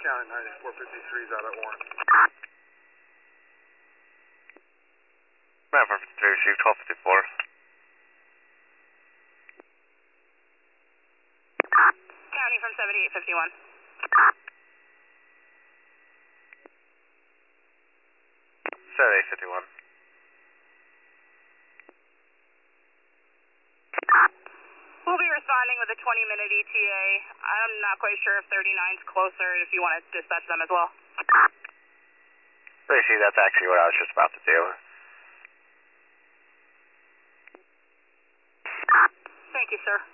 County 9453 is out at Warren. Map 453, received 1254. County from 7851. 7851. We'll be responding with a 20-minute ETA. I'm not quite sure if 39's closer, if you want to dispatch them as well. Received, that's actually what I was just about to do. Thank you, sir.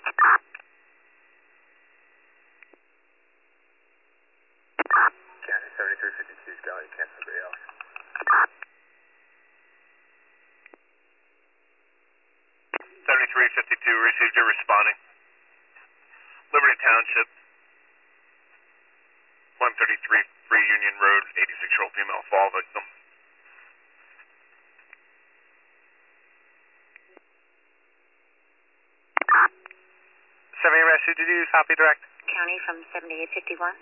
County 7352 is going to cancel everybody else. 7352, received, you're responding. Liberty Township, 133 Free Union Road, 86-year-old female fall victim. Rescue, did you copy direct? County from 7851.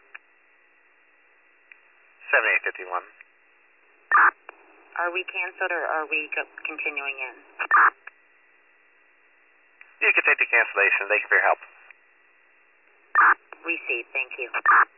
7851. Are we canceled or are we continuing in? You can take the cancellation. Thank you for your help. Received, thank you.